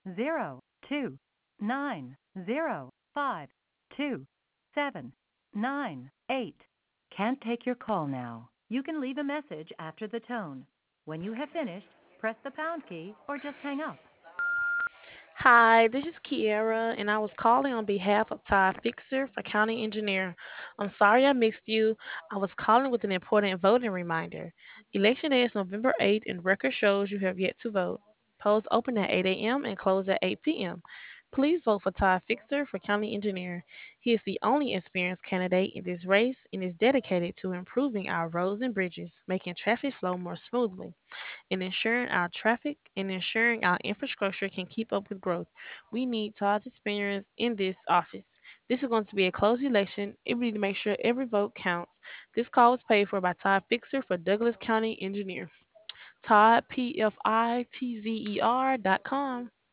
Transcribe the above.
02-905-2798. Can't take your call now. You can leave a message after the tone. When you have finished, press the pound key or just hang up. Hi, this is Kiera, and I was calling on behalf of Todd Fixer for County Engineer. I'm sorry I missed you. I was calling with an important voting reminder. Election day is November 8th, and record shows you have yet to vote. Polls open at 8 a.m. and close at 8 p.m. Please vote for Todd Fixer for County Engineer. He is the only experienced candidate in this race and is dedicated to improving our roads and bridges, making traffic flow more smoothly and ensuring our infrastructure can keep up with growth. We need Todd's experience in this office. This is going to be a close election, and we need to make sure every vote counts. This call was paid for by Todd Fixer for Douglas County Engineer. Todd, PFITZER.com.